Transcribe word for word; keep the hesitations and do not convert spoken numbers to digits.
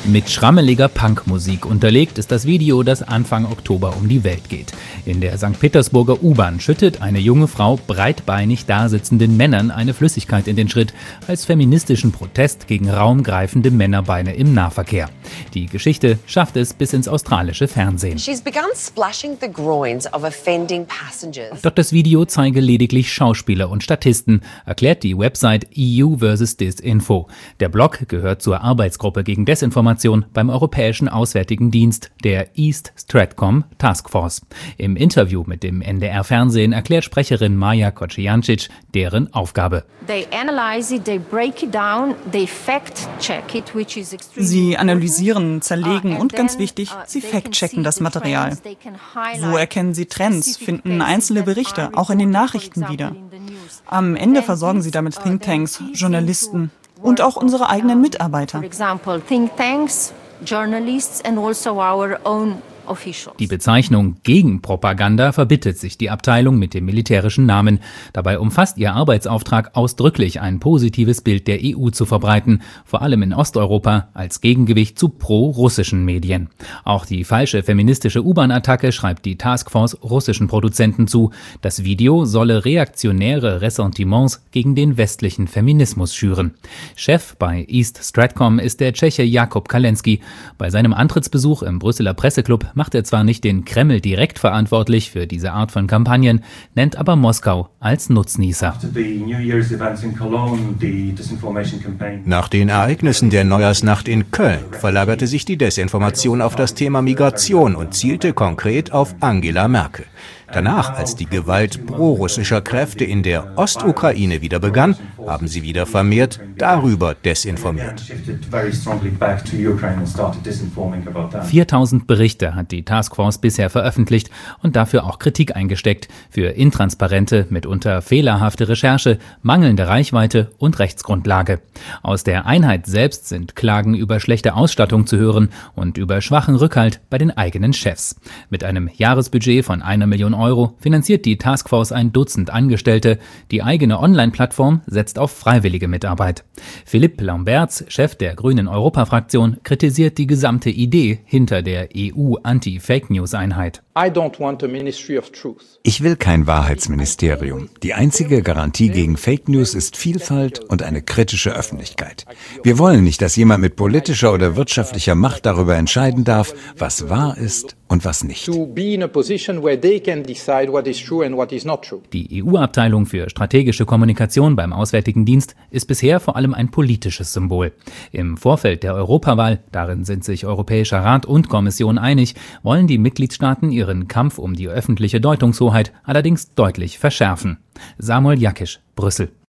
Mit schrammeliger Punkmusik unterlegt ist das Video, das Anfang Oktober um die Welt geht. In der Sankt Petersburger U-Bahn schüttet eine junge Frau breitbeinig dasitzenden Männern eine Flüssigkeit in den Schritt als feministischen Protest gegen raumgreifende Männerbeine im Nahverkehr. Die Geschichte schafft es bis ins australische Fernsehen. Doch das Video zeige lediglich Schauspieler und Statisten, erklärt die Website E U versus Disinfo. Der Blog gehört zur Arbeitsgruppe gegen Desinformation beim Europäischen Auswärtigen Dienst, der East Stratcom Task Force. Im Interview mit dem N D R-Fernsehen erklärt Sprecherin Maja Kocijancic deren Aufgabe. Sie analysieren, zerlegen und ganz wichtig, sie fact-checken das Material. So erkennen sie Trends, finden einzelne Berichte auch in den Nachrichten wieder. Am Ende versorgen sie damit Thinktanks, Journalisten und auch unsere eigenen Mitarbeiter. Die Bezeichnung Gegenpropaganda verbittet sich die Abteilung mit dem militärischen Namen. Dabei umfasst ihr Arbeitsauftrag ausdrücklich, ein positives Bild der E U zu verbreiten, vor allem in Osteuropa, als Gegengewicht zu pro-russischen Medien. Auch die falsche feministische U-Bahn-Attacke schreibt die Taskforce russischen Produzenten zu. Das Video solle reaktionäre Ressentiments gegen den westlichen Feminismus schüren. Chef bei East Stratcom ist der Tscheche Jakub Kalenski. Bei seinem Antrittsbesuch im Brüsseler Presseclub macht er zwar nicht den Kreml direkt verantwortlich für diese Art von Kampagnen, nennt aber Moskau als Nutznießer. Nach den Ereignissen der Neujahrsnacht in Köln verlagerte sich die Desinformation auf das Thema Migration und zielte konkret auf Angela Merkel. Danach, als die Gewalt pro-russischer Kräfte in der Ostukraine wieder begann, haben sie wieder vermehrt darüber desinformiert. viertausend Berichte hat die Taskforce bisher veröffentlicht und dafür auch Kritik eingesteckt für intransparente, mitunter fehlerhafte Recherche, mangelnde Reichweite und Rechtsgrundlage. Aus der Einheit selbst sind Klagen über schlechte Ausstattung zu hören und über schwachen Rückhalt bei den eigenen Chefs. Mit einem Jahresbudget von einer Million Euro finanziert die Taskforce ein Dutzend Angestellte. Die eigene Online-Plattform setzt auf freiwillige Mitarbeit. Philippe Lamberts, Chef der Grünen Europa-Fraktion, kritisiert die gesamte Idee hinter der E U-Anti-Fake-News-Einheit. Ich will kein Wahrheitsministerium. Die einzige Garantie gegen Fake News ist Vielfalt und eine kritische Öffentlichkeit. Wir wollen nicht, dass jemand mit politischer oder wirtschaftlicher Macht darüber entscheiden darf, was wahr ist und was nicht. Die E U-Abteilung für strategische Kommunikation beim Auswärtigen Dienst ist bisher vor allem ein politisches Symbol. Im Vorfeld der Europawahl, darin sind sich Europäischer Rat und Kommission einig, wollen die Mitgliedstaaten ihren Kampf um die öffentliche Deutungshoheit allerdings deutlich verschärfen. Samuel Jakisch, Brüssel.